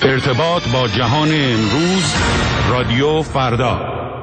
ارتباط با جهان امروز، رادیو فردا.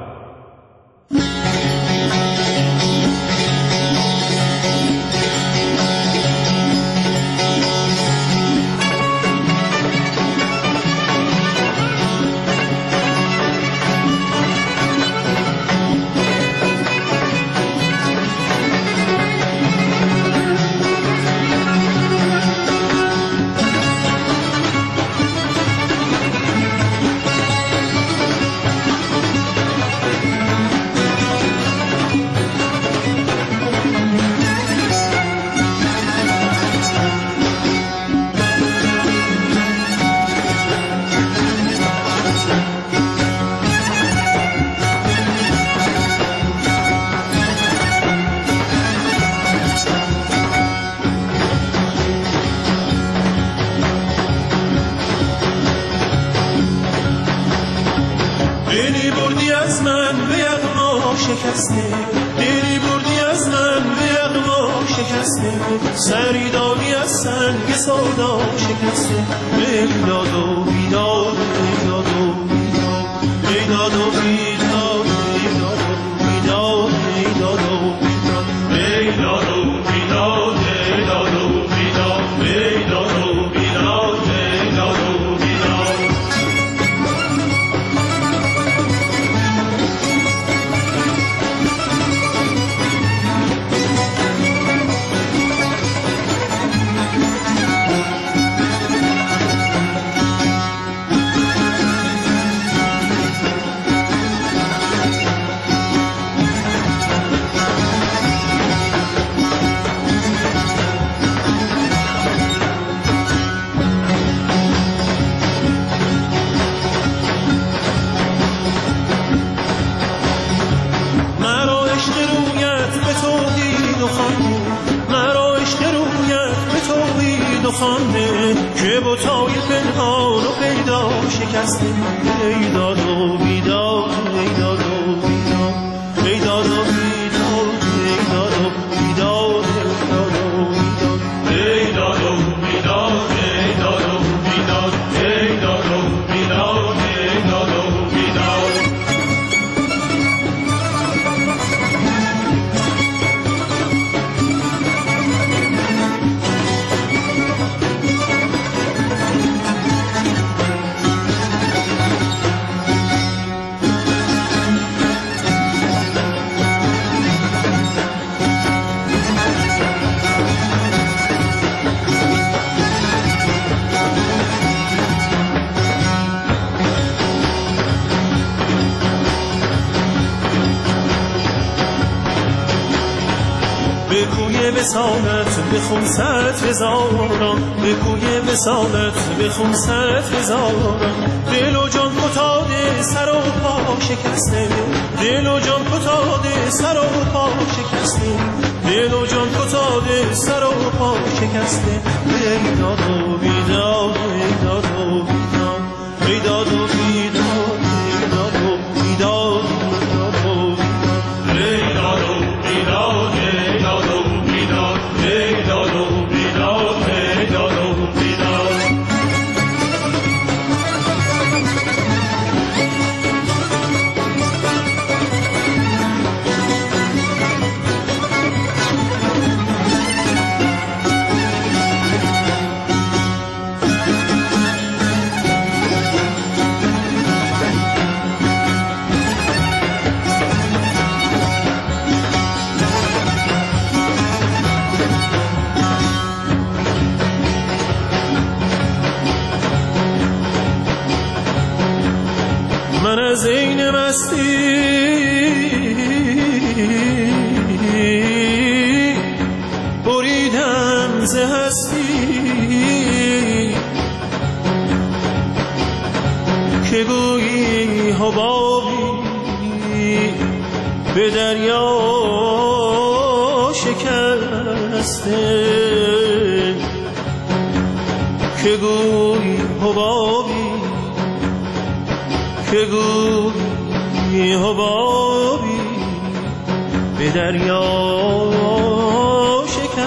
دلی بردی از من به یغما شکسته، سری دادی از سنگ سودا شکسته. بیداد و بیداد، بیداد و بیداد، بیداد و بیداد، بیداد و بیداد، بیداد و بیداد، بیداد و بیداد، بیداد و بیداد، بیداد و بیداد، بیداد و بیداد. خانه که بوتای پنهان و پیدا شکسته. بیداد و بیداد، بیداد و بیداد، بیداد و بیداد، بیداد و بیداد، بیداد و بیداد، بیداد و بیداد، بیداد و بیداد، بیداد و بیداد. به کوی وصالت بخون 100,000، به کوی وصالت بخون 100,000. دل و جان فتاده سر و پا شکسته، دل و جان فتاده سر و پا شکسته، دل و جان فتاده سر و پا شکسته. بیداد و بیداد، بیداد و بیداد، بیداد و بیداد، بیداد و بیداد، بیداد و بیداد، بیداد و بیداد، بیداد و بیداد، بیداد و بیداد، بیداد و بیداد. من از این مستی بریدم ز هستی، که گویی حبابی به دریا شکسته، که گویی حبابی، که گویی حبابی به دریا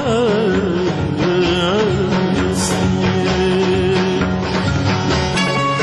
شکسته.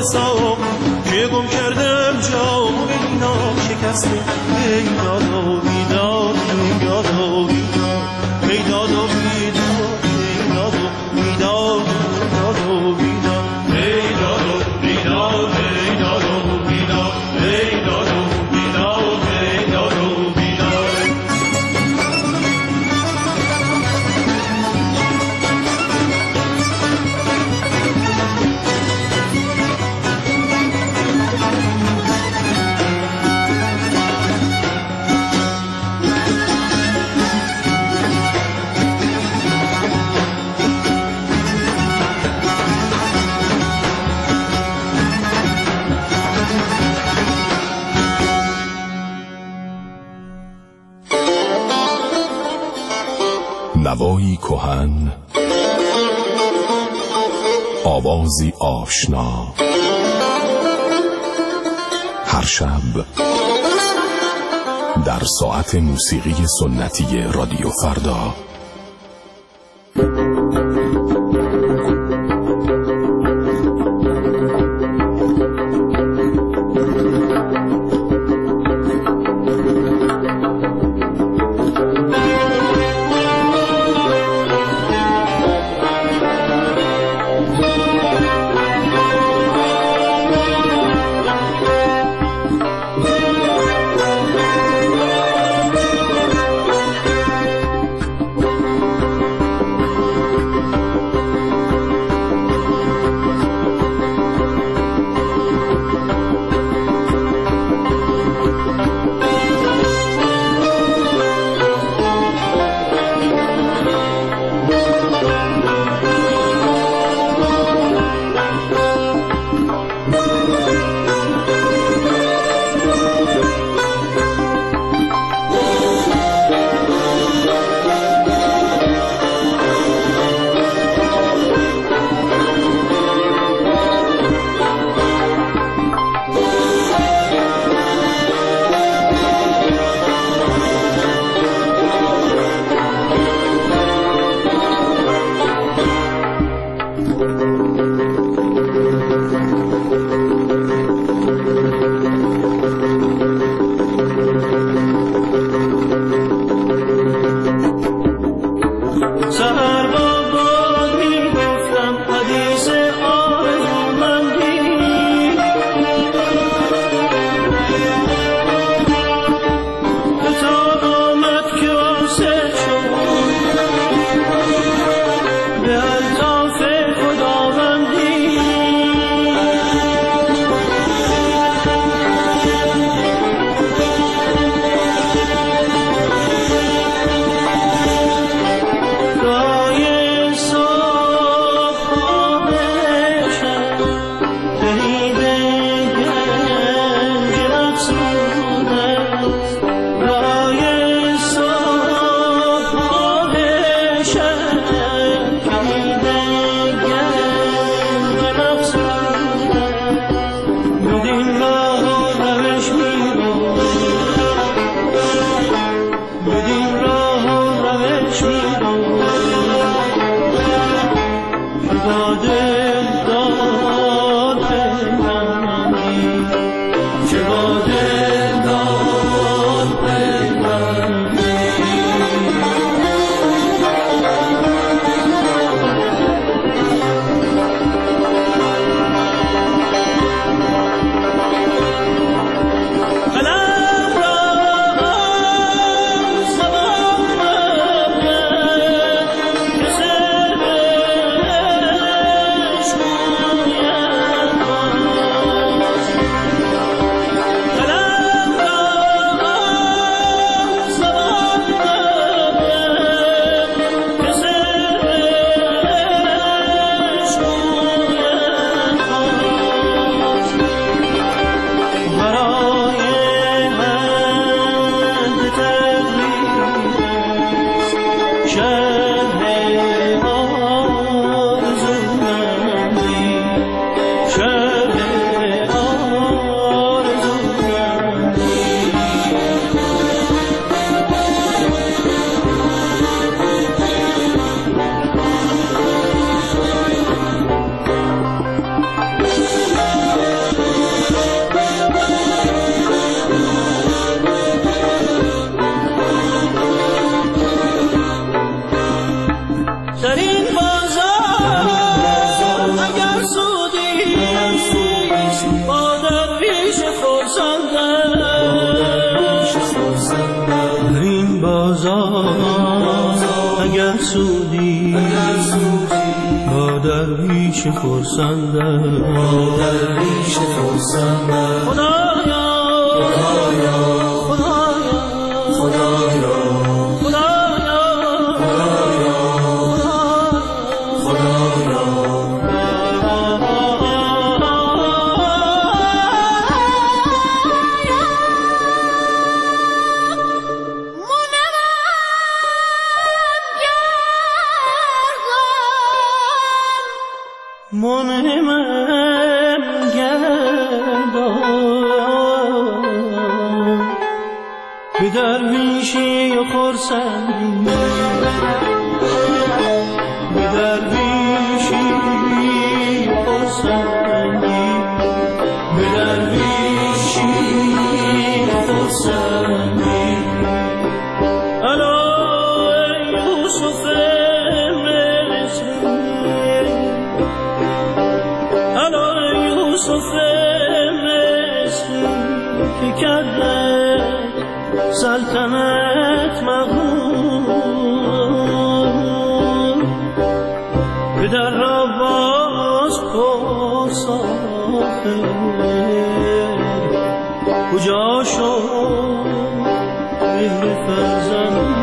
ساق که گم کردم جام اینا شکسته ای دادا بیداد ای دادا بیداد ای دادا بیداد ای دادا بیداد دادا بیداد ای دادا بیداد ای دادا بیداد ای دادا بیداد ای دادا بیداد نوایی کهن، آوازی آشنا، هر شب در ساعت موسیقی سنتی رادیو فردا. درویش خرسندم درویش خرسندم خدایا خدایا خدایا خدایا سلطنت مغرور پدر را باز پرس آخر کجا شد مهر فرزند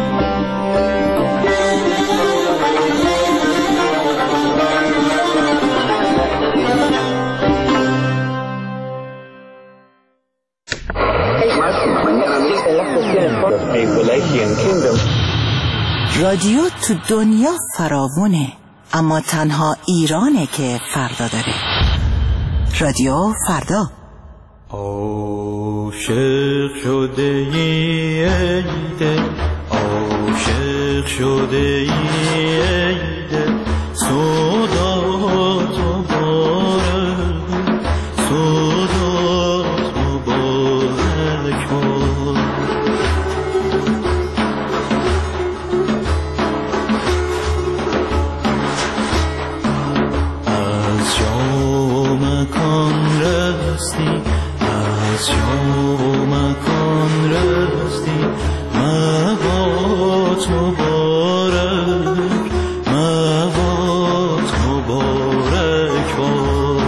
رادیو تو دنیا فراوونه، اما تنها ایرانه که فردا داره. رادیو فردا. عاشق شده ای دل، عاشق شده ای دل، صدات مبارک، صدات مبارک باد. از جا مکان رستی، از جا مکان رستی، مباد مبارک، مباد مبارک باد.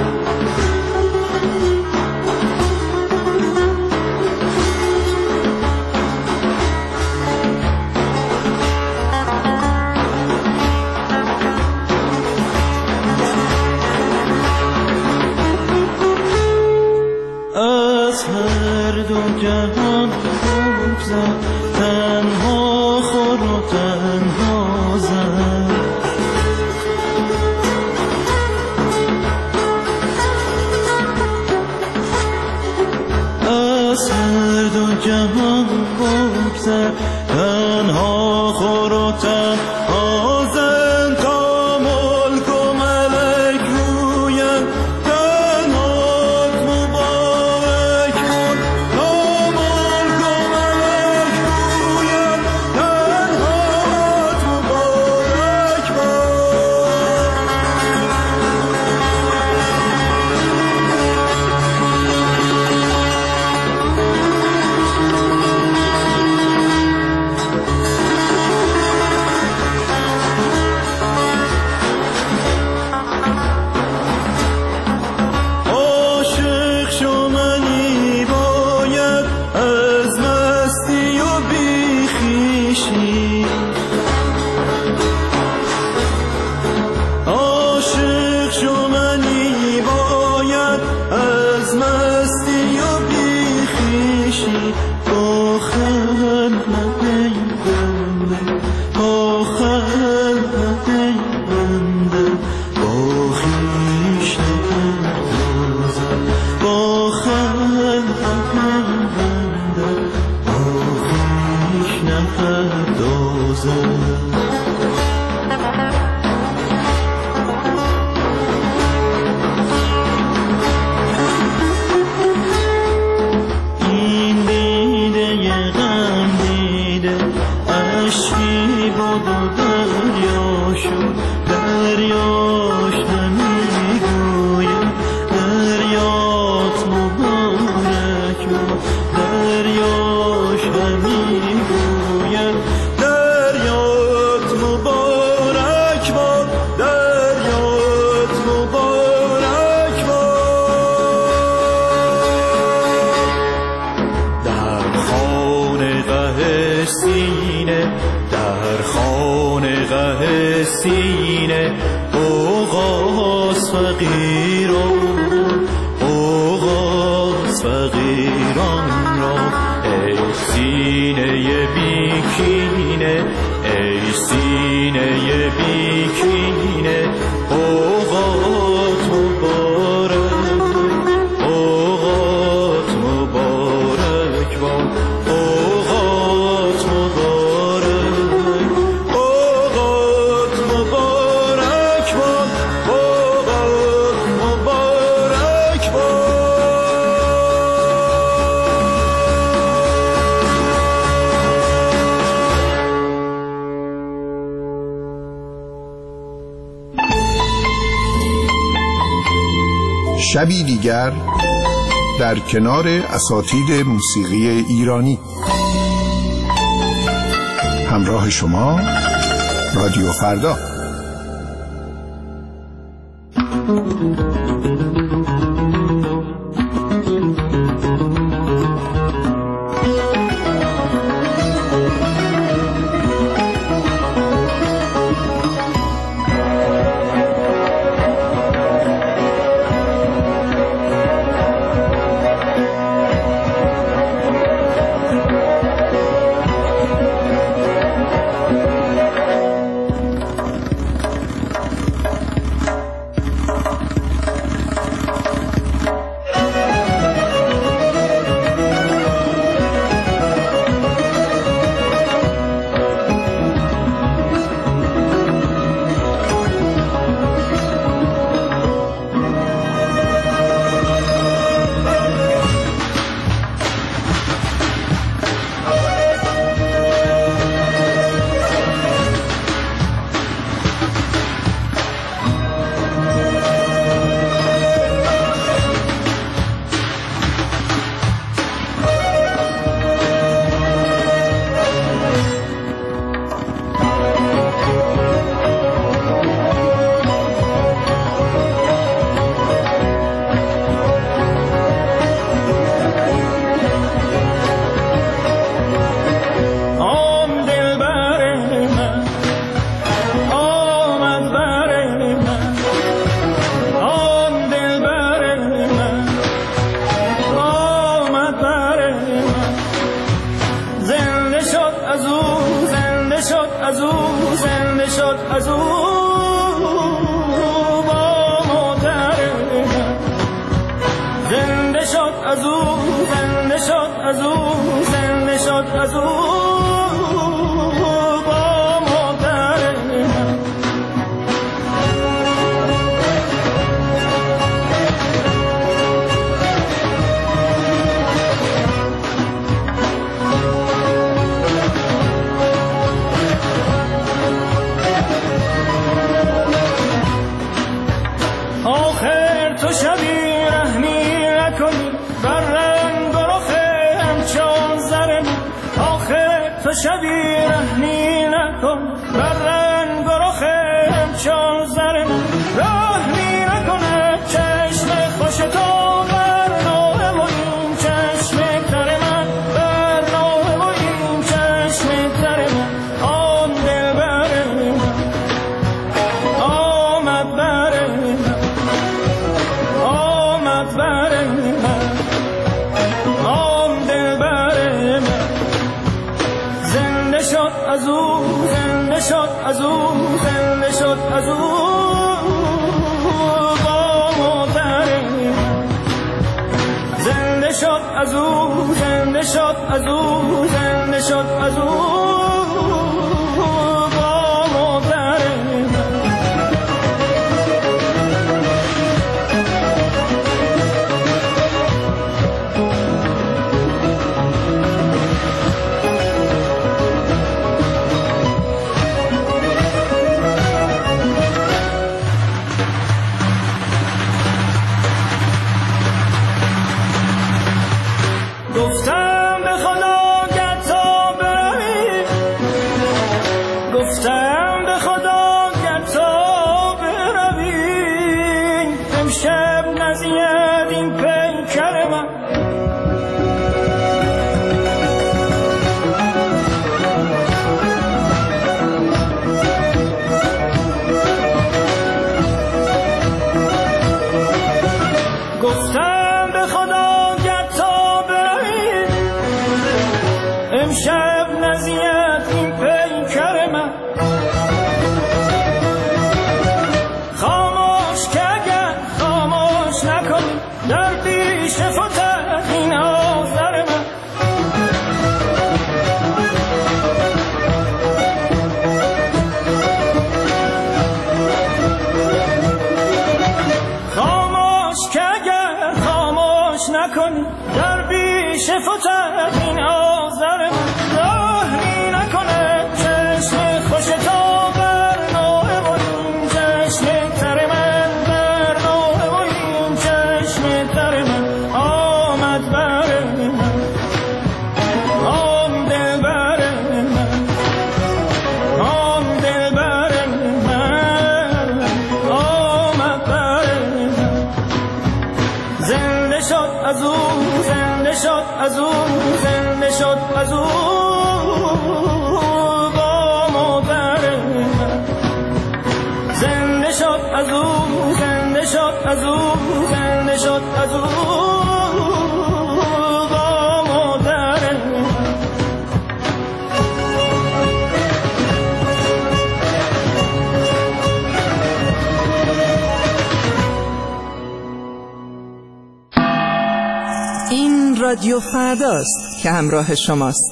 از هر دو جهان بگذر، تنها خور و تنها زن. از هر دو جهان بگذر، تنها خور و تنها زن. تا ملک و ملک گویند تنهات مبارک باد. تا ملک و ملک گویند تنهات مبارک باد. عاشق شو منی باید از مستی و بیخیشی، عاشق شو منی باید از مستی و بیخیشی. با خلق پیونده، با خلق پیونده، با خویش نپردازم. با خلق پیونده، با خویش نپردازم. این دیده غم دیده، اشکی بود و دریا شد، دریاش همی گوید دریات مبارک باد. دریاش همی گوید دریات سینه در خانقه سینه اوغاز فقیران اوغاز فقیران را ای سینه بیکینه ای سینه بیکینه اوغات مبارک اوغات مبارک باد اوغات مبارک اوغات مبارک باد اوغات مبارک باد. شبی دیگر در کنار اساتید موسیقی ایرانی. همراه شما رادیو فردا. آخر تو شبی رحمی نکنی بر رنگ و رخ همچون زر من. آخر تو شبی رحمی نکن بر رنگ و رخ همچون زر من. رحمی نکنه چشم خوش تو بر نوه و این چشم تر من بر نوه و این چشم تر من. آن دل بر من آمد بر من آمد بر من آن دل بر من. زنده شد از او زنده شد از او زنده شد از او با مادر من. زنده شد از او زنده شد از او زنده شد از او با مادر من. گفتم به خدا گر تا بروی میشه فتد این آذر من راهی نکنه چشم خوش تا برنامه و این چشم تر من برنامه و این چشم تر من آمد بر من آم دل بر من آم دل بر من آمد بر من زنده شد از او زنده شد از او زنده شد از او با مادر من زنده شد از او زنده شد از او زنده شد از او با مادر من این رادیو فرداست که همراه شماست.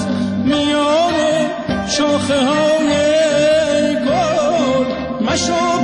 شاخه های گل مشو